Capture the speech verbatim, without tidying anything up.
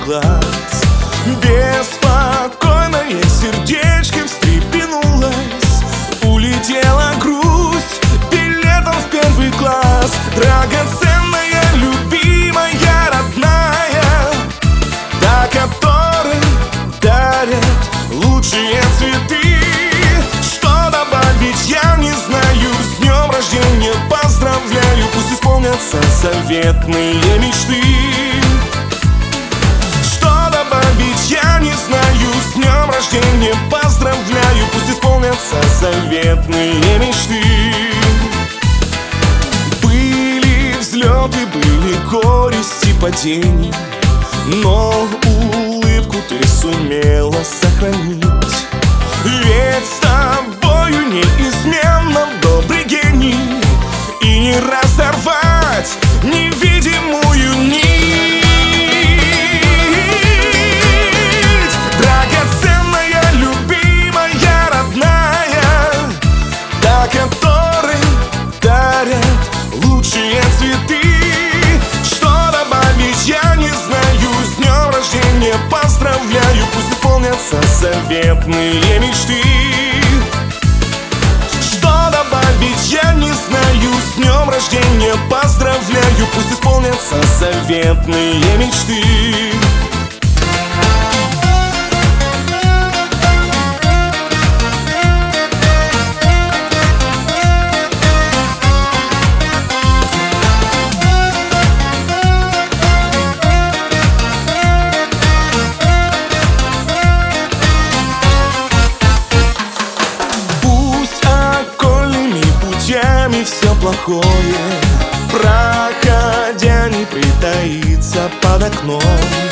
глаз. Беспокойное сердечко встрепенулось, улетела грусть билетом в первый класс. Драгоценная, любимая, родная, та, которой дарят лучшие цветы. Что добавить, я не знаю. С днем рождения поздравляю, пусть исполнятся заветные мечты. Что добавить, я не знаю. С днем рождения поздравляю, пусть исполнятся заветные мечты. Были взлеты, были горести, падения, но улыбку ты сумела сохранить. Ведь с тобою неизменно добрый гений, и не разорвать невидимую нить. Драгоценная, любимая, родная, та, которой дарят лучшие цветы. Что добавить, я не знаю. С днем рождения поздравляю, пусть исполнятся заветные мечты. Что добавить, я не знаю. С днем рождения поздравляю, пусть исполнятся заветные мечты. Все плохое, проходя, не притаится под окном.